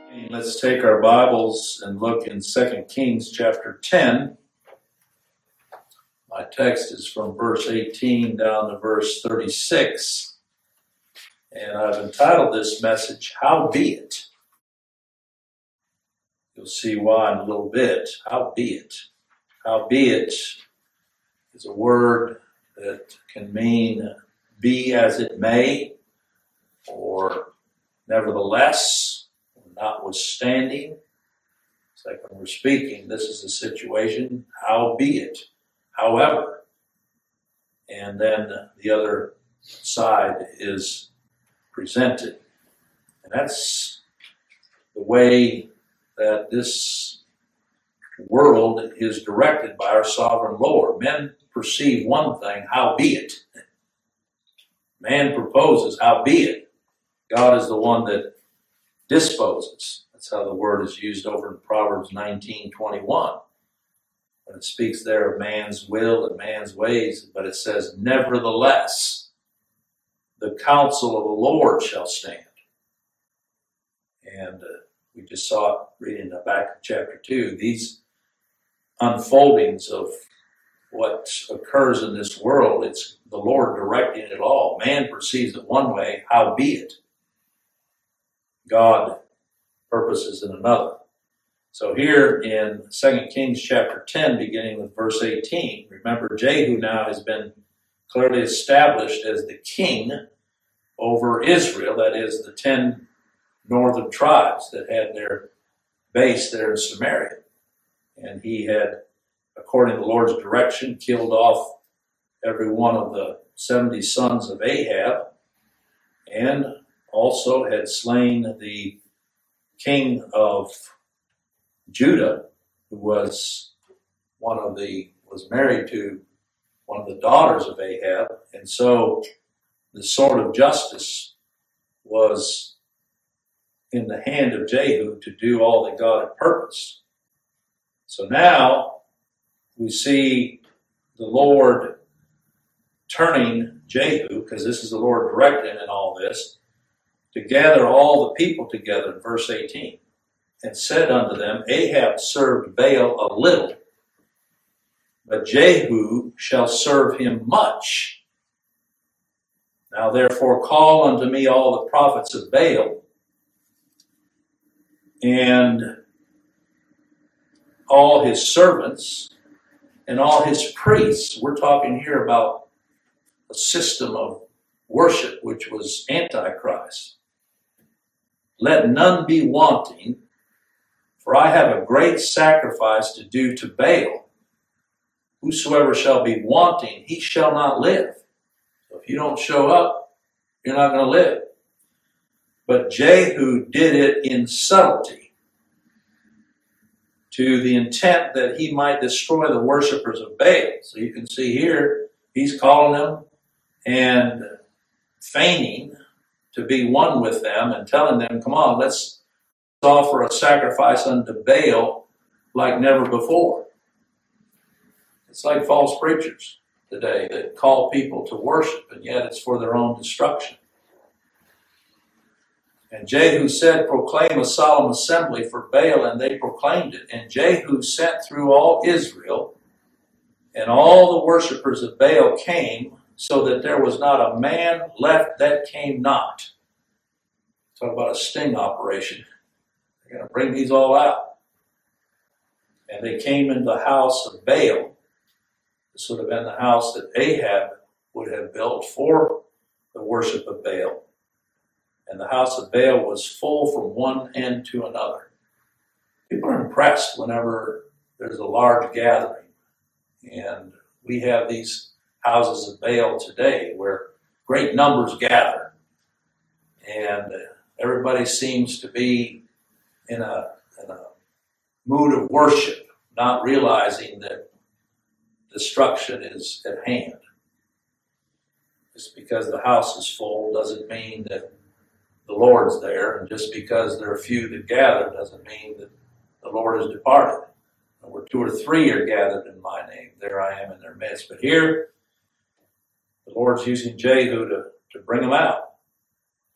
Let's take our Bibles and look in 2 Kings chapter 10. My text is from verse 18 down to verse 36. And I've entitled this message, Howbeit. You'll see why in a little bit. Howbeit. Howbeit is a word that can mean be as it may, or nevertheless, notwithstanding. It's like when we're speaking, this is a situation, howbeit, however. And then the other side is presented. And that's the way that this world is directed by our sovereign Lord. Men perceive one thing, howbeit. Man proposes, howbeit. God is the one that disposes. That's how the word is used over in Proverbs 19:21. When it speaks there of man's will and man's ways, but it says, nevertheless, the counsel of the Lord shall stand. And we just saw it reading the back of chapter 2. These unfoldings of what occurs in this world, it's the Lord directing it all. Man perceives it one way, howbeit God purposes in another. So here in 2 Kings chapter 10, beginning with verse 18, remember Jehu now has been clearly established as the king over Israel, that is the 10 northern tribes that had their base there in Samaria. And he had, according to the Lord's direction, killed off every one of the 70 sons of Ahab, and also had slain the king of Judah, who was married to one of the daughters of Ahab. And so the sword of justice was in the hand of Jehu to do all that God had purposed. So now we see the Lord turning Jehu, because this is the Lord directing in all this, to gather all the people together in verse 18, and said unto them, Ahab served Baal a little, but Jehu shall serve him much. Now therefore call unto me all the prophets of Baal, and all his servants, and all his priests. We're talking here about a system of worship which was Antichrist. Let none be wanting, for I have a great sacrifice to do to Baal. Whosoever shall be wanting, he shall not live. So if you don't show up, you're not going to live. But Jehu did it in subtlety, to the intent that he might destroy the worshipers of Baal. So you can see here, he's calling them and feigning to be one with them and telling them, come on, let's offer a sacrifice unto Baal like never before. It's like false preachers today that call people to worship, and yet it's for their own destruction. And Jehu said, proclaim a solemn assembly for Baal, and they proclaimed it. And Jehu sent through all Israel, and all the worshipers of Baal came, so that there was not a man left that came not. Talk about a sting operation. They're going to bring these all out. And they came into the house of Baal. This would have been the house that Ahab would have built for the worship of Baal. And the house of Baal was full from one end to another. People are impressed whenever there's a large gathering. And we have these houses of Baal today where great numbers gather. And everybody seems to be in a mood of worship, not realizing that destruction is at hand. Just because the house is full doesn't mean that the Lord's there, and just because there are few that gather doesn't mean that the Lord has departed. Where 2 or 3 are gathered in my name, there I am in their midst. But here, the Lord's using Jehu to bring them out.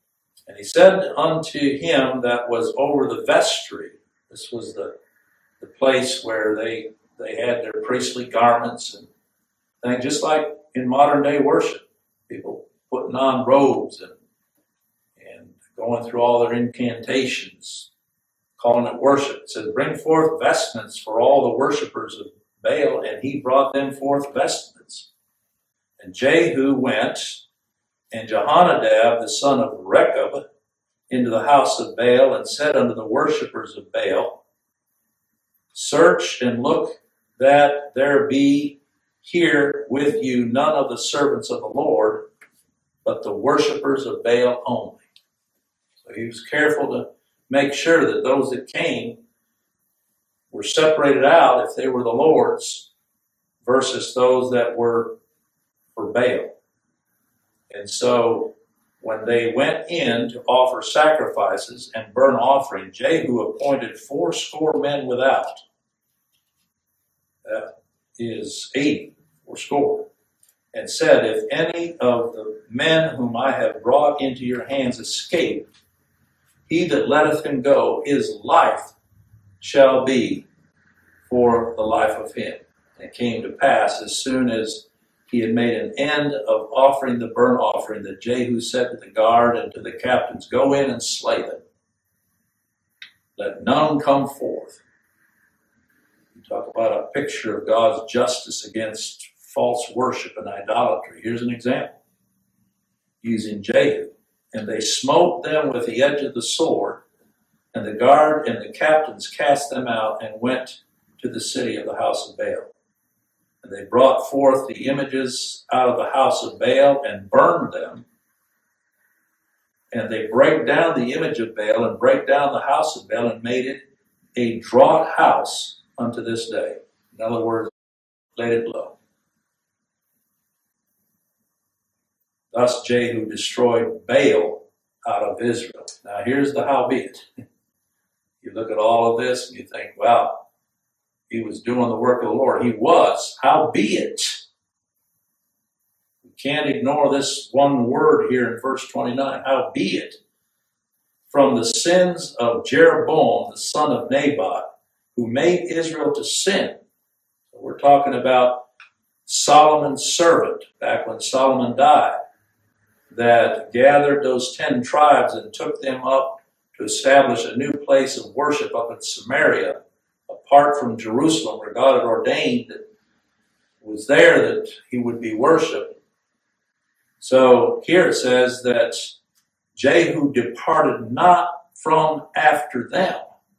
And he said unto him that was over the vestry, this was the place where they had their priestly garments and things, just like in modern day worship, people putting on robes and going through all their incantations, calling it worship. It says, bring forth vestments for all the worshipers of Baal, and he brought them forth vestments. And Jehu went, and Jehonadab, the son of Rechab, into the house of Baal, and said unto the worshipers of Baal, search and look that there be here with you none of the servants of the Lord, but the worshipers of Baal only. So he was careful to make sure that those that came were separated out if they were the Lord's versus those that were for Baal. And so when they went in to offer sacrifices and burnt offering, Jehu appointed 80 men without. That is 80, 80. And said, if any of the men whom I have brought into your hands escape, he that letteth him go, his life shall be for the life of him. And it came to pass, as soon as he had made an end of offering the burnt offering, that Jehu said to the guard and to the captains, go in and slay them. Let none come forth. You talk about a picture of God's justice against false worship and idolatry. Here's an example. Using Jehu. And they smote them with the edge of the sword, and the guard and the captains cast them out and went to the city of the house of Baal. And they brought forth the images out of the house of Baal and burned them. And they break down the image of Baal and break down the house of Baal and made it a draught house unto this day. In other words, laid it low. Thus Jehu destroyed Baal out of Israel. Now here's the howbeit. You look at all of this and you think, wow, he was doing the work of the Lord. He was. Howbeit. We can't ignore this one word here in verse 29. Howbeit, from the sins of Jeroboam, the son of Nebat, who made Israel to sin. So we're talking about Solomon's servant, back when Solomon died, that gathered those 10 tribes and took them up to establish a new place of worship up in Samaria, apart from Jerusalem, where God had ordained that it was there that he would be worshipped. So here it says that Jehu departed not from after them,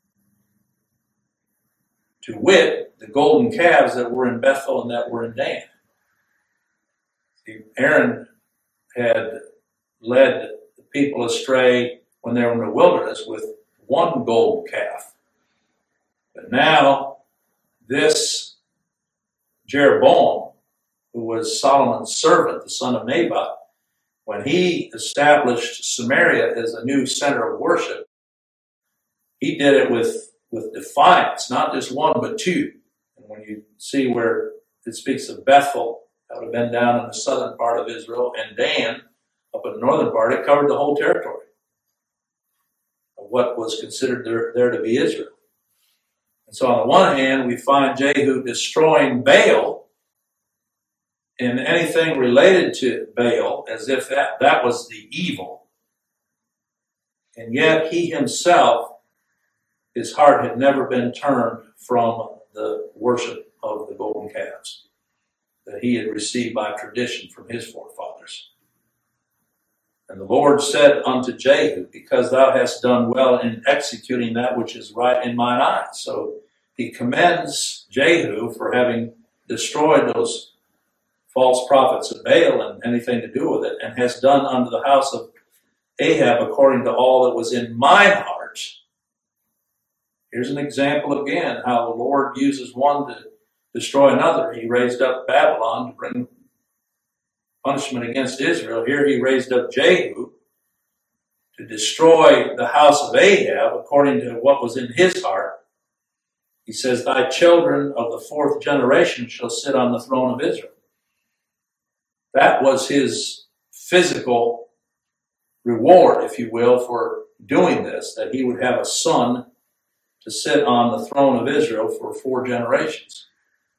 to wit, the golden calves that were in Bethel and that were in Dan. See, Aaron had led the people astray when they were in the wilderness with one golden calf. But now, this Jeroboam, who was Solomon's servant, the son of Nebat, when he established Samaria as a new center of worship, he did it with defiance, not just one, but 2. And when you see where it speaks of Bethel, that would have been down in the southern part of Israel, and Dan, up in the northern part, it covered the whole territory of what was considered there to be Israel. And so on the one hand, we find Jehu destroying Baal and anything related to Baal as if that was the evil. And yet he himself, his heart had never been turned from the worship of the golden calves that he had received by tradition from his forefathers. And the Lord said unto Jehu, because thou hast done well in executing that which is right in mine eyes. So he commends Jehu for having destroyed those false prophets of Baal and anything to do with it, and has done unto the house of Ahab according to all that was in mine heart. Here's an example again how the Lord uses one to destroy another. He raised up Babylon to bring punishment against Israel. Here he raised up Jehu to destroy the house of Ahab according to what was in his heart. He says, thy children of the 4th generation shall sit on the throne of Israel. That was his physical reward, if you will, for doing this, that he would have a son to sit on the throne of Israel for 4 generations.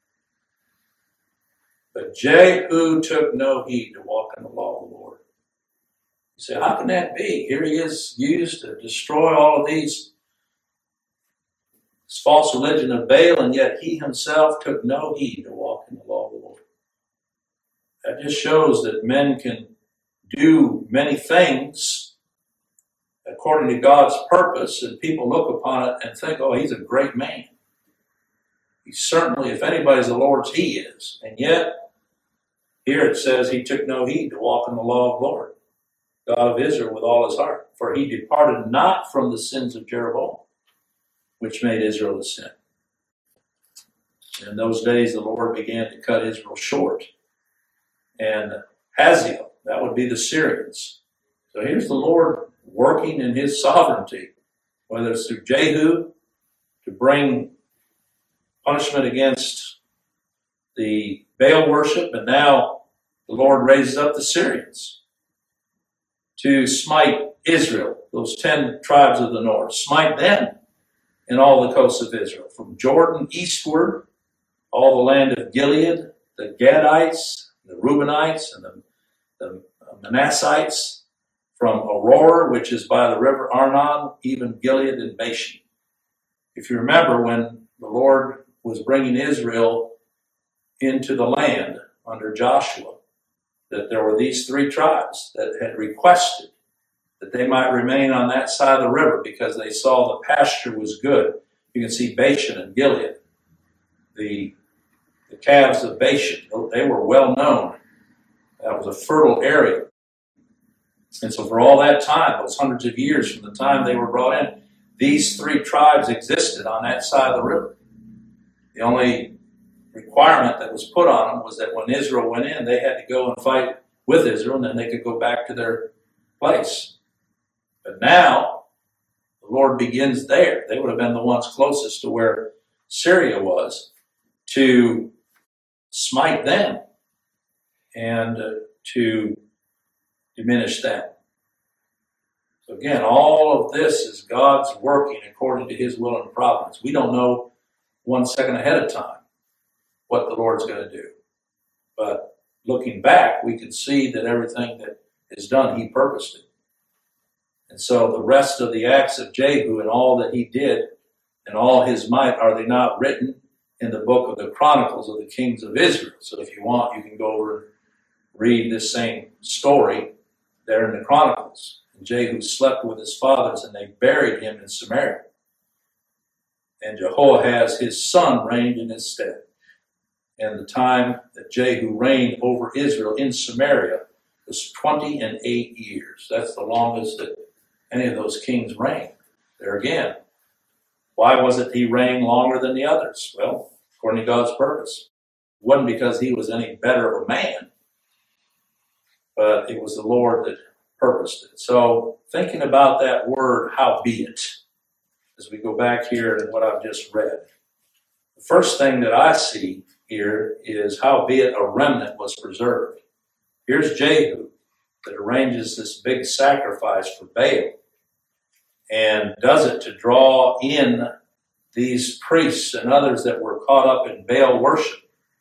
But Jehu took no heed to walk in the law of the Lord. You say, how can that be? Here he is used to destroy all of this false religion of Baal, and yet he himself took no heed to walk in the law of the Lord. That just shows that men can do many things according to God's purpose, and people look upon it and think, oh, he's a great man. He certainly, if anybody's the Lord's, he is. And yet, here it says he took no heed to walk in the law of the Lord, God of Israel, with all his heart. For he departed not from the sins of Jeroboam, which made Israel to sin. In those days, the Lord began to cut Israel short. And Hazael, that would be the Syrians. So here's the Lord working in his sovereignty, whether it's through Jehu to bring punishment against the Baal worship, and now the Lord raises up the Syrians to smite Israel, those 10 tribes of the north, smite them in all the coasts of Israel, from Jordan eastward, all the land of Gilead, the Gadites, the Reubenites, and the Manassites, from Aurora, which is by the river Arnon, even Gilead and Bashan. If you remember, when the Lord was bringing Israel into the land under Joshua, that there were these 3 tribes that had requested that they might remain on that side of the river because they saw the pasture was good. You can see Bashan and Gilead. The calves of Bashan, they were well known. That was a fertile area. And so for all that time, those hundreds of years from the time they were brought in, these 3 tribes existed on that side of the river. The only requirement that was put on them was that when Israel went in, they had to go and fight with Israel, and then they could go back to their place. But now, the Lord begins there. They would have been the ones closest to where Syria was, to smite them and to diminish them. So again, all of this is God's working according to his will and providence. We don't know 1 second ahead of time what the Lord's going to do. But looking back, we can see that everything that is done, he purposed it. And so the rest of the acts of Jehu and all that he did and all his might, are they not written in the book of the Chronicles of the Kings of Israel? So if you want, you can go over and read this same story there in the Chronicles. And Jehu slept with his fathers, and they buried him in Samaria. And Jehoahaz, his son, reigned in his stead. And the time that Jehu reigned over Israel in Samaria was 28 years. That's the longest that any of those kings reigned. There again, why was it he reigned longer than the others? Well, according to God's purpose. It wasn't because he was any better of a man, but it was the Lord that purposed it. So thinking about that word, howbeit, as we go back here in what I've just read, the first thing that I see here is howbeit a remnant was preserved. Here's Jehu that arranges this big sacrifice for Baal and does it to draw in these priests and others that were caught up in Baal worship.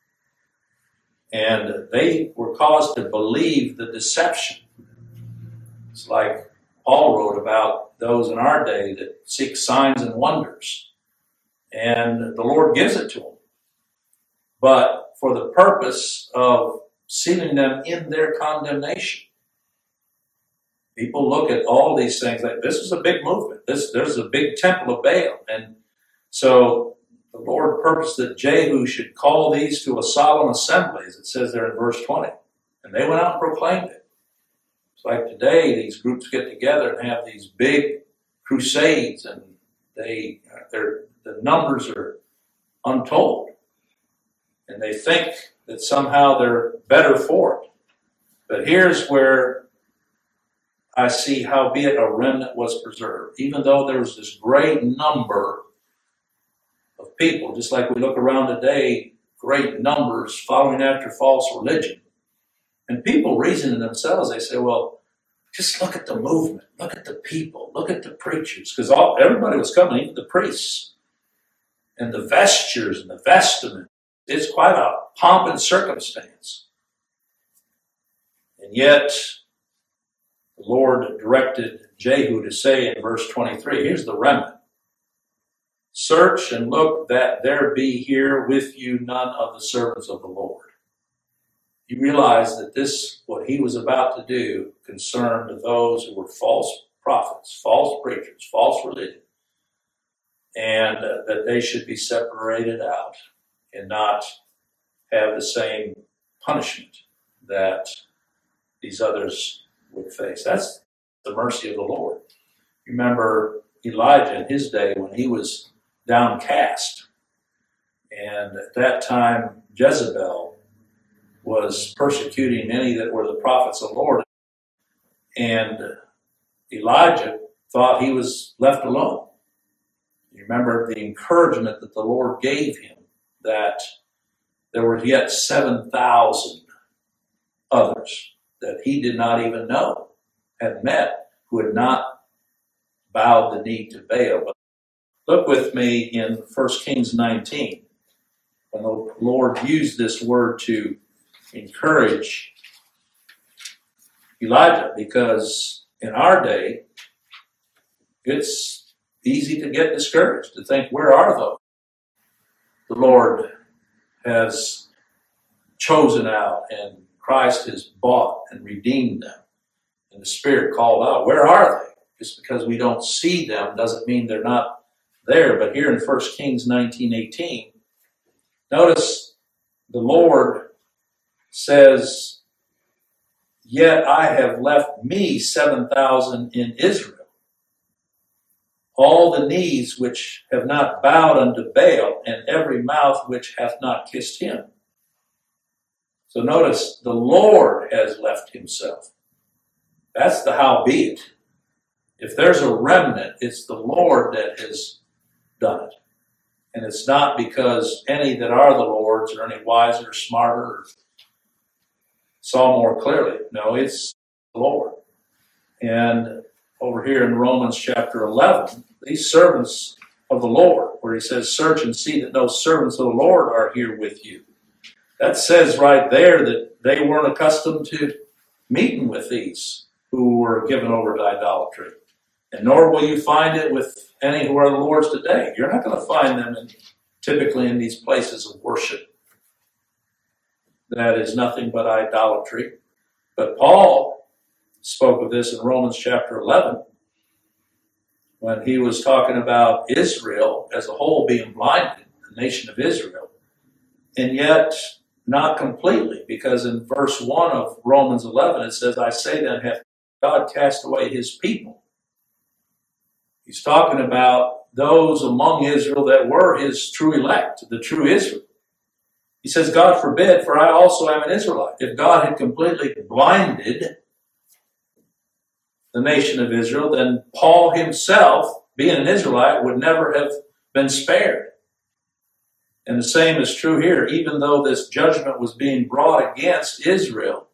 And they were caused to believe the deception. It's like Paul wrote about those in our day that seek signs and wonders. And the Lord gives it to them. But for the purpose of sealing them in their condemnation. People look at all these things like this is a big movement. There's a big temple of Baal. And so the Lord purposed that Jehu should call these to a solemn assembly, as it says there in verse 20. And they went out and proclaimed it. It's like today, these groups get together and have these big crusades, and the numbers are untold. And they think that somehow they're better for it. But here's where I see howbeit a remnant was preserved. Even though there was this great number of people, just like we look around today, great numbers following after false religion. And people reason to themselves, they say, well, Just look at the movement, look at the people, look at the preachers, because everybody was coming, even the priests. And the vestures and the vestment. It's quite a pomp and circumstance. And yet, the Lord directed Jehu to say in verse 23, here's the remnant. Search and look that there be here with you none of the servants of the Lord. You realize that what he was about to do, concerned those who were false prophets, false preachers, false religion, and that they should be separated out and not have the same punishment that these others would face. That's the mercy of the Lord. Remember Elijah in his day when he was downcast, and at that time Jezebel was persecuting many that were the prophets of the Lord, and Elijah thought he was left alone. You remember the encouragement that the Lord gave him, that there were yet 7,000 others that he did not even know had met, who had not bowed the knee to Baal. But look with me in 1 Kings 19, when the Lord used this word to encourage Elijah, because in our day, it's easy to get discouraged, to think, where are those the Lord has chosen out and Christ has bought and redeemed them and the Spirit called out? Where are they? Just because we don't see them doesn't mean they're not there. But here in 1 Kings 19:18, notice the Lord says, yet I have left me 7,000 in Israel, all the knees which have not bowed unto Baal, and every mouth which hath not kissed him. So notice, the Lord has left himself. That's the howbeit. If there's a remnant, it's the Lord that has done it. And it's not because any that are the Lord's are any wiser or smarter or saw more clearly. No, it's the Lord. And over here in Romans chapter 11, these servants of the Lord, where he says, search and see that no servants of the Lord are here with you. That says right there that they weren't accustomed to meeting with these who were given over to idolatry. And nor will you find it with any who are the Lord's today. You're not going to find them typically in these places of worship. That is nothing but idolatry. But Paul spoke of this in Romans chapter 11 when he was talking about Israel as a whole being blinded, the nation of Israel. And yet, not completely, because in verse 1 of Romans 11 it says, I say then, hath God cast away his people? He's talking about those among Israel that were his true elect, the true Israel. He says, God forbid, for I also am an Israelite. If God had completely blinded the nation of Israel, then Paul himself, being an Israelite, would never have been spared. And the same is true here. Even though this judgment was being brought against Israel,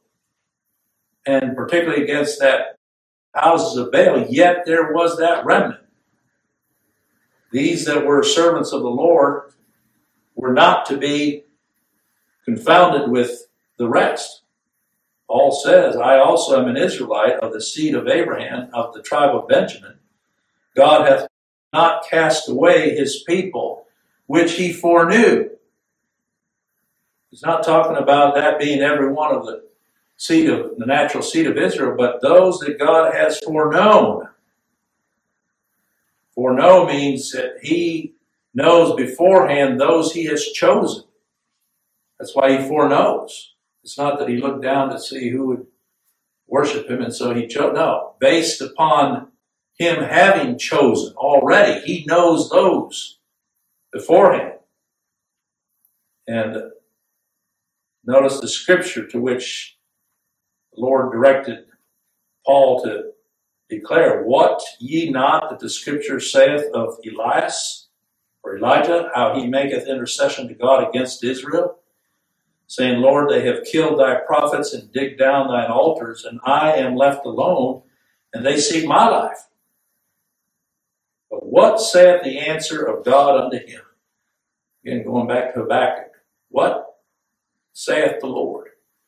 and particularly against that houses of Baal, yet there was that remnant. These that were servants of the Lord were not to be confounded with the rest. Paul says, I also am an Israelite of the seed of Abraham, of the tribe of Benjamin. God hath not cast away his people, which he foreknew. He's not talking about that being every one of the natural seed of Israel, but those that God has foreknown. Foreknow means that he knows beforehand those he has chosen. That's why he foreknows. It's not that he looked down to see who would worship him and so he chose. No, based upon him having chosen already, he knows those beforehand. And notice the scripture to which the Lord directed Paul to declare, what ye not that the scripture saith of Elias or Elijah, how he maketh intercession to God against Israel, saying, Lord, they have killed thy prophets and digged down thine altars, and I am left alone, and they seek my life. But what saith the answer of God unto him? Again, going back to Habakkuk. What saith the Lord?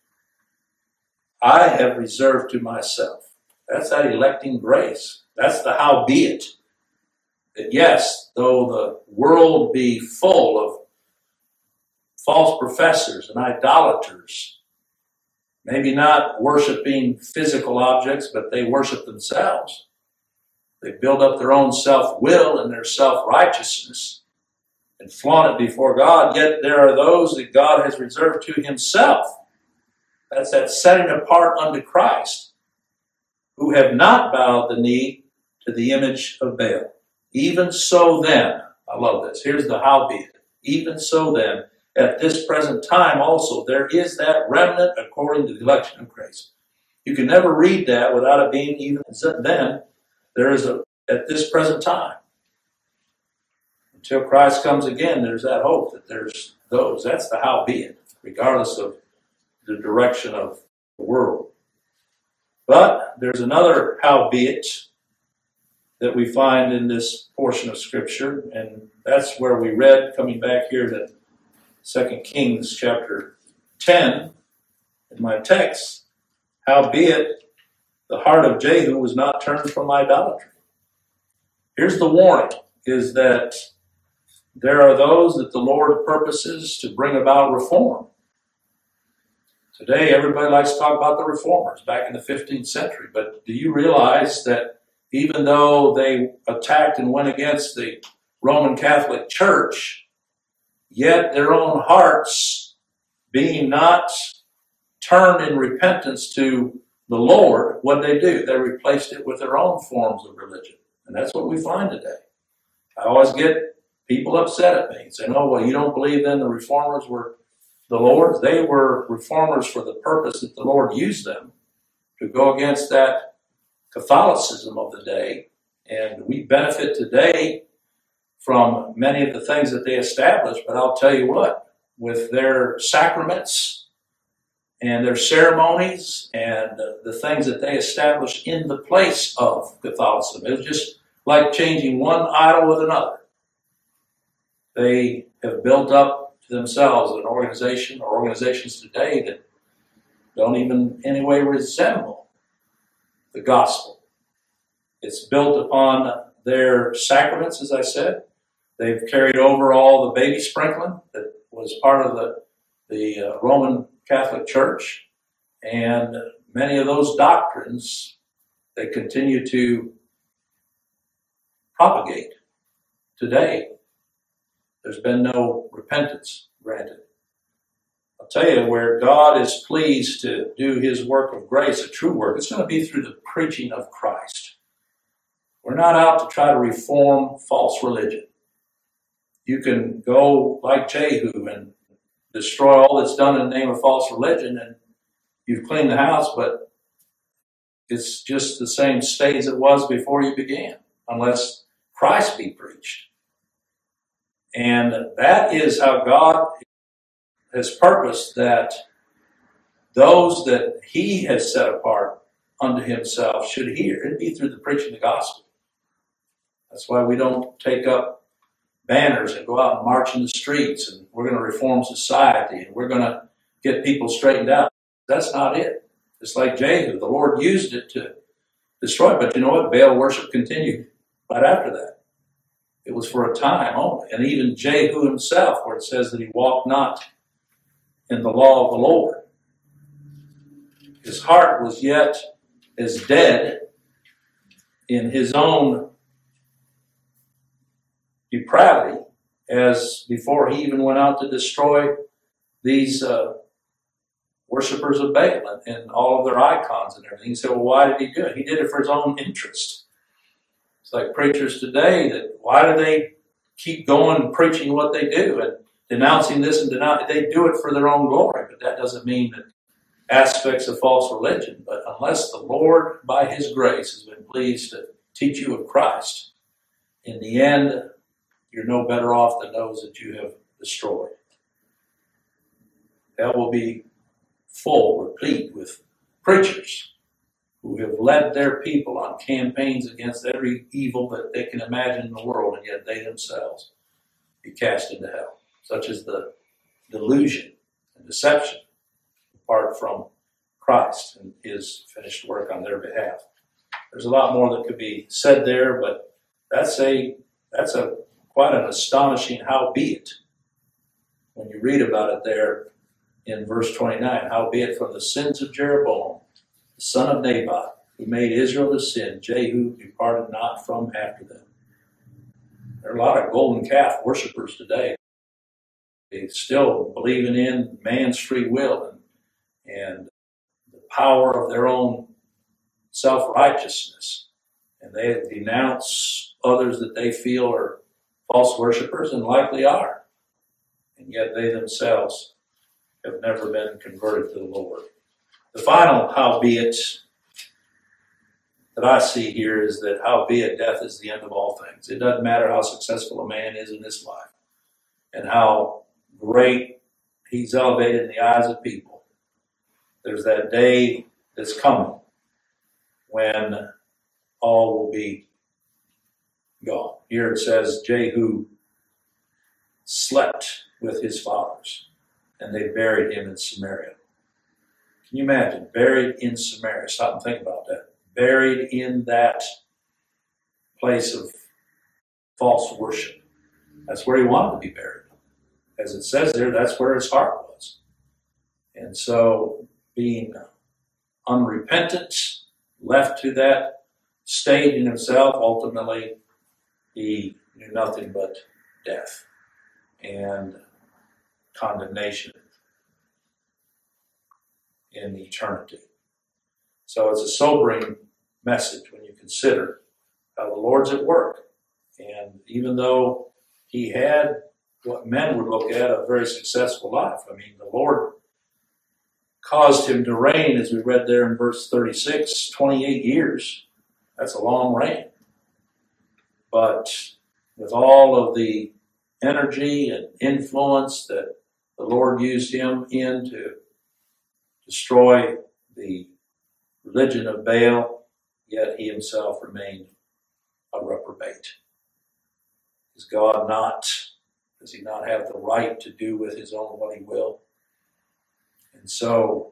I have reserved to myself. That's that electing grace. That's the howbeit. That yes, though the world be full of false professors and idolaters, maybe not worshiping physical objects, but they worship themselves. They build up their own self-will and their self-righteousness and flaunt it before God, yet there are those that God has reserved to himself. That's that setting apart unto Christ, who have not bowed the knee to the image of Baal. Even so then, I love this, here's the howbeit. Even so then, at this present time also, there is that remnant according to the election of grace. You can never read that without it being even then. There is at this present time. Until Christ comes again, there's that hope that there's those. That's the howbeit, regardless of the direction of the world. But there's another howbeit that we find in this portion of Scripture, and that's where we read, coming back here to 2 Kings chapter 10 in my text, howbeit the heart of Jehu was not turned from idolatry. Here's the warning, is that there are those that the Lord purposes to bring about reform. Today, everybody likes to talk about the reformers back in the 15th century, but do you realize that even though they attacked and went against the Roman Catholic Church, yet their own hearts, being not turned in repentance to the Lord, what did they do? They replaced it with their own forms of religion. And that's what we find today. I always get people upset at me and say, "Oh, well, you don't believe then the reformers were the Lord's?" They were reformers for the purpose that the Lord used them to go against that Catholicism of the day. And we benefit today from many of the things that they established. But I'll tell you what, with their sacraments and their ceremonies and the things that they established in the place of Catholicism, it was just like changing one idol with another. They have built up to themselves an organization or organizations today that don't even in any way resemble the gospel. It's built upon their sacraments, as I said. They've carried over all the baby sprinkling that was part of the Roman Catholic Church, and many of those doctrines they continue to propagate today. There's been no repentance granted. I'll tell you, where God is pleased to do his work of grace, a true work, it's going to be through the preaching of Christ. We're not out to try to reform false religion. You can go like Jehu and destroy all that's done in the name of false religion, and you've cleaned the house, but it's just the same state as it was before you began, unless Christ be preached. And that is how God has purposed that those that he has set apart unto himself should hear. It'd be through the preaching of the gospel. That's why we don't take up banners and go out and march in the streets and we're going to reform society and we're going to get people straightened out. That's not it. It's like Jehu. The Lord used it to destroy it. But you know what? Baal worship continued right after that. It was for a time only. And even Jehu himself, where it says that he walked not in the law of the Lord, his heart was yet as dead in his own depravity as before he even went out to destroy these worshipers of Baal and all of their icons and everything. You say, well, why did he do it? He did it for his own interest. It's like preachers today that why do they keep going and preaching what they do and denouncing this and denouncing? They do it for their own glory, but that doesn't mean that aspects of false religion. But unless the Lord, by his grace, has been pleased to teach you of Christ, in the end, you're no better off than those that you have destroyed. Hell will be full, replete with preachers who have led their people on campaigns against every evil that they can imagine in the world, and yet they themselves be cast into hell. Such is the delusion and deception apart from Christ and his finished work on their behalf. There's a lot more that could be said there, but that's quite an astonishing howbeit when you read about it there in verse 29. Howbeit from the sins of Jeroboam, the son of Nebat, who made Israel to sin, Jehu departed not from after them. There are a lot of golden calf worshipers today. They still believing in man's free will and the power of their own self-righteousness. And they denounce others that they feel are false worshipers, and likely are. And yet they themselves have never been converted to the Lord. The final howbeit that I see here is that howbeit death is the end of all things. It doesn't matter how successful a man is in this life and how great he's elevated in the eyes of people. There's that day that's coming when all will be gone. Here it says Jehu slept with his fathers, and they buried him in Samaria. Can you imagine? Buried in Samaria. Stop and think about that. Buried in that place of false worship. That's where he wanted to be buried. As it says there, that's where his heart was. And so, being unrepentant, left to that state in himself, ultimately he knew nothing but death and condemnation in eternity. So it's a sobering message when you consider how the Lord's at work. And even though he had what men would look at a very successful life, I mean, the Lord caused him to reign, as we read there in verse 36, 28 years. That's a long reign. But with all of the energy and influence that the Lord used him in to destroy the religion of Baal, yet he himself remained a reprobate. Is God not, does he not have the right to do with his own what he will? And so,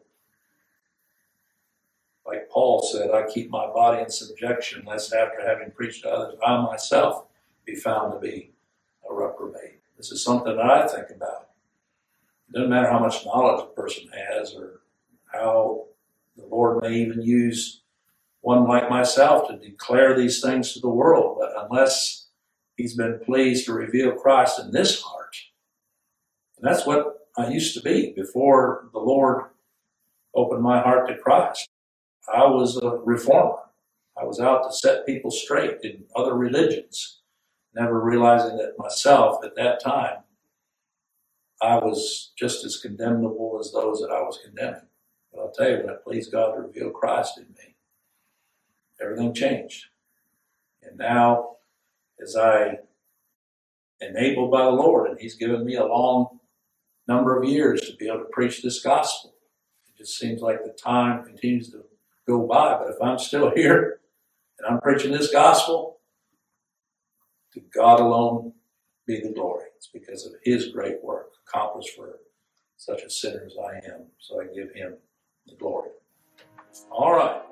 like Paul said, I keep my body in subjection, lest after having preached to others, I myself be found to be a reprobate. This is something that I think about. It doesn't matter how much knowledge a person has or how the Lord may even use one like myself to declare these things to the world, but unless he's been pleased to reveal Christ in this heart, and that's what I used to be before the Lord opened my heart to Christ. I was a reformer. I was out to set people straight in other religions, never realizing that myself at that time, I was just as condemnable as those that I was condemning. But I'll tell you, when it pleased God to reveal Christ in me, everything changed. And now, as I enabled by the Lord, and he's given me a long number of years to be able to preach this gospel, it just seems like the time continues to go by. But if I'm still here and I'm preaching this gospel, to God alone be the glory. It's because of his great work accomplished for such a sinner as I am. So I give him the glory. All right.